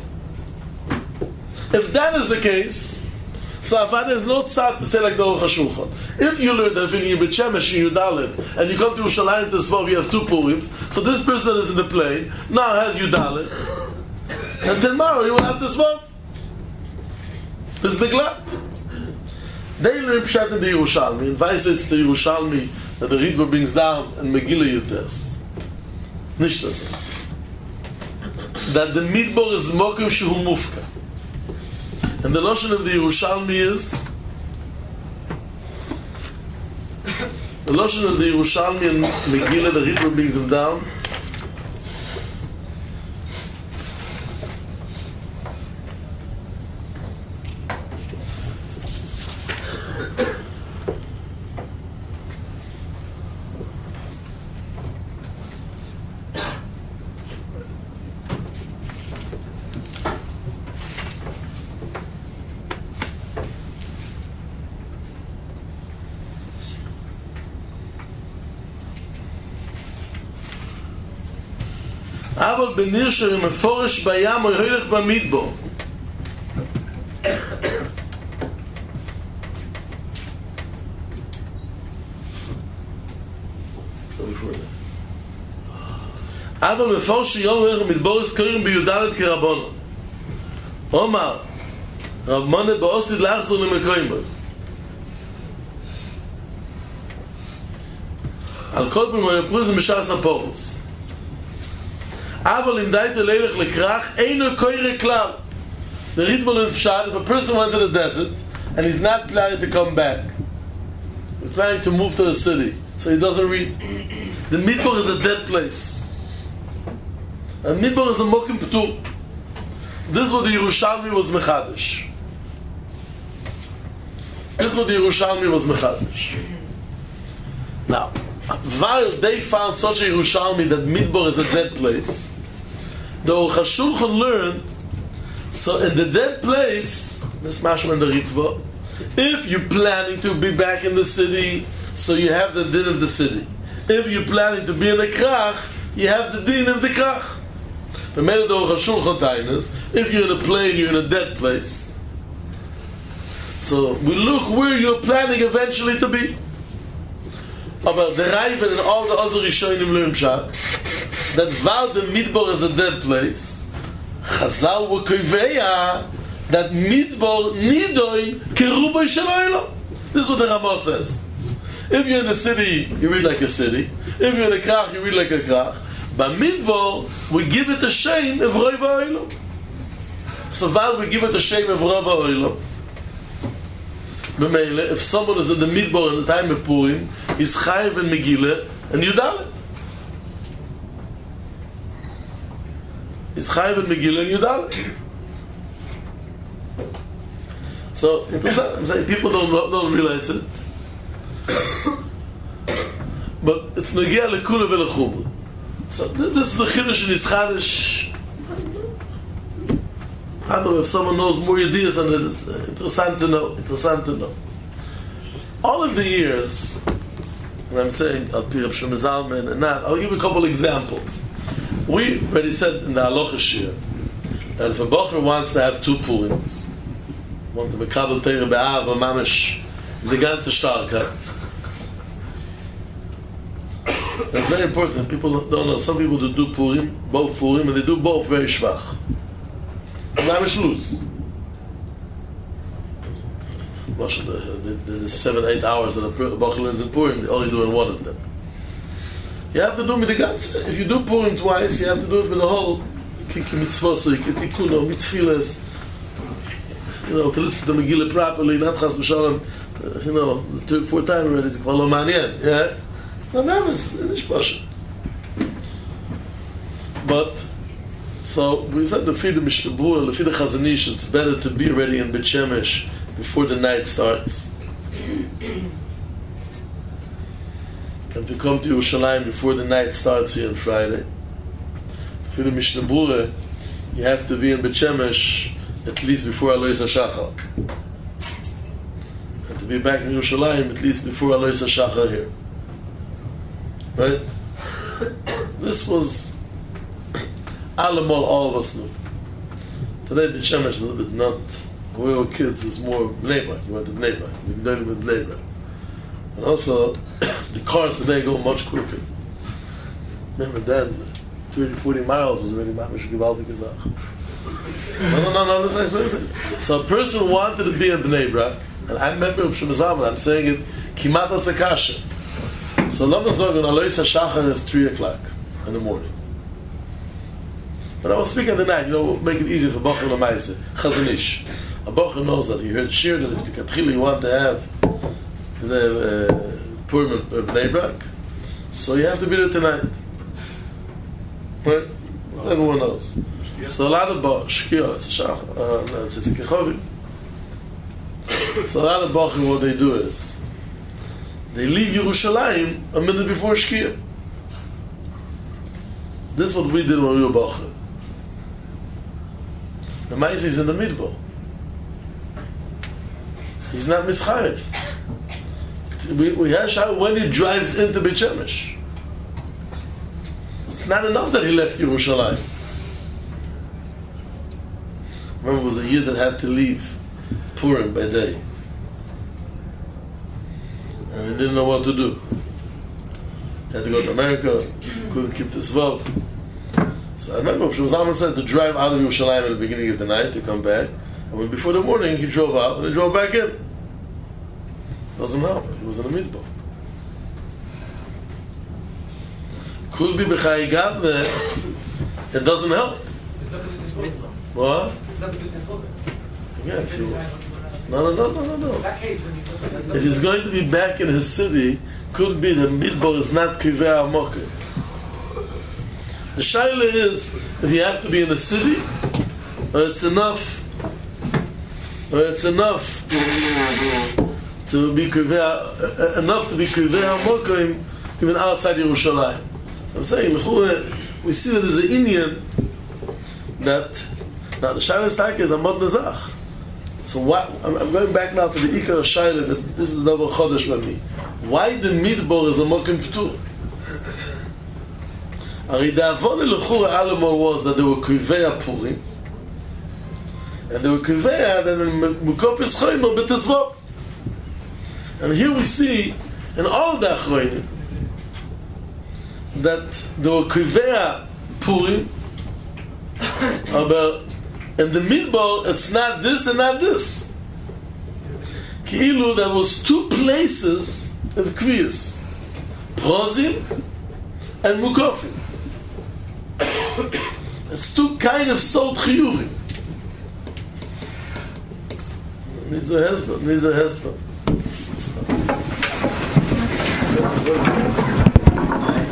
If that is the case, so there's no tzad to say like the Aruch HaShulchan. If you learn that in Bet Shemesh in Yudalet, and you come to Yerushalayim to Tzvav, you have two Purims, so this person that is in the plane now has Yudalet, and tomorrow you will have Tzvav. This is the glad. They learn Pshat in the Yerushalmi, and vice versa to Yerushalmi that the Ritva brings down and Megillah Yutes. Nicht das. That the midbar is mokim shehu mufka. And the notion of the Yerushalmi is the notion of the Yerushalmi and Megillah, the Ritva brings him down. אבל בניר שמפורש בים או הולך במדבר אבל מפורש יום ואיך מדבורס קוראים ביודלת כרבונו. אומר, רב מונה באוסיד לאחזור למקוימו. על כל פעם הוא יפריזם בשעס הפורוס. אבל אם דייתו לילך לכרך, אינו קוירה כלל. The Ritval is pshat, if a person went to the desert and he's not planning to come back, he's planning to move to the city, so he doesn't read. The Midbar is a dead place. And Midbar is a Mokim P'tur. This is what the Yerushalmi was Mechadish. Now, while they found such a Yerushalmi that Midbar is a dead place, the Aruch HaShulchan learned, so in the dead place, this mashma in the Ritva, if you're planning to be back in the city, so you have the din of the city. If you're planning to be in a krach, you have the din of the krach. The Aruch HaShulchan tainas, if you're in a plane, you're in a dead place. So we look where you're planning eventually to be. But the Raiva and all the other Rishonim learn pshat that while the Midbar is a dead place, Chazal were koiveya that Midbar nidoin kerubay shaloilo. This is what the Ramah says. If you're in the city, you read like a city. If you're in a krach, you read like a krach. But Midbar, we give it a shame of Roy Va'oilo. So while we give it a shame of Roy Va'oilo, if someone is in the Midbar in the time of Purim, he's Chayiv and Megillah and Yudalet. He's Chayiv and Megillah and Yudalet. So, I'm saying people don't realize it. But it's Nagia Lekula V'Lechubah. So, this is the Chiddush in Yischadish. I don't know if someone knows more ideas on it. It's interessant to know. All of the years, and I'm saying Al Pi Reb Shlomo Zalman and not, I'll give you a couple examples. We already said in the Halacha Shir that if a Bocher wants to have two Purims, want to be Kabel Teire Be'av or Mamish, the ganze Starkheit. That's very important. People don't know. Some people do Purim, both Purim, and they do both very schwach. Mamish lose. The 7-8 hours that a Bocher learns in Purim, they only do in one of them. You have to do with the ganze. If you do Purim twice, you have to do it with the whole Kiki Mitzvosik, Tikuno, Mitzfilas, to listen to Megillah properly, not Chas B'Shalom, the third, fourth time already, it's Kvala Manyan, yeah? No, Mamas, it's Pasha. But, so, we said, the Fide Mishtabur, the Fide Chazanish, it's better to be ready in Bet Shemesh before the night starts. And to come to Yerushalayim before the night starts here on Friday. For the Mishnah Berurah, you have to be in Bet Shemesh at least before Alois HaShachar. And to be back in Yerushalayim at least before Alois HaShachar here. Right? This was Alamol, all of us knew. Today Bet Shemesh is a little bit not. When we were kids, it was more Bnei Brak. You went to Bnei Brak. You did it with Bnei Brak. And also, the cars today go much quicker. Remember then, 30, 40 miles was already Mamish Givaldi Kazach. No, listen. So a person wanted to be in Bnei Brak, and I remember Reb Shlomo Zalman, I'm saying it, Kimat Atzakasha. So Lama Zogan, Alois HaShachar is 3 o'clock in the morning. But I was speaking the night, make it easier for Bocher Lamaise, Chazanish. A Bocher knows that he heard Shir, that if the Katchili want to have the Purim of Bnei Brak, so you have to be there tonight. Right? Everyone knows. So a lot of Shkia, it's a Kechovi. So a lot of Bocher, what they do is, they leave Yerushalayim a minute before Shkia. This is what we did when we were Bocher. The Maisi is in the Midbar. He's not Mischayev. We have when he drives into Bet Shemesh. It's not enough that he left Yerushalayim. Remember, it was a year that had to leave Purim by day. And he didn't know what to do. He had to go to America, couldn't keep this Vav. So I remember Shmuel Zalman said to drive out of Yerushalayim at the beginning of the night to come back, and when before the morning he drove out and he drove back in. Doesn't help. He was in the midbar. Could be b'chayigav. It doesn't help. What? Yeah, no. If he's going to be back in his city, could be the midbar is not kivei amokim. The shaila is if you have to be in the city, or it's enough to be kivei amokim even outside Yerushalayim. So I'm saying we see that there's an Indian that now the shaila stack is Amod Nezach. So what? I'm going back now to the Ikar Shaila. This is the double chodesh by me. Why the midbar is a mokim ptur? Ari the avon lechura alamor was that they were kivei Purim, and they were kivei that in mukopis choymer betezvot. And here we see in all the achronim that they were kivei Purim, but in the midbar, it's not this and not this. Ki'ilu, there was two places of kviyas, prozim and mukofim. It's two kind of sod chiyuvim. Needs a husband.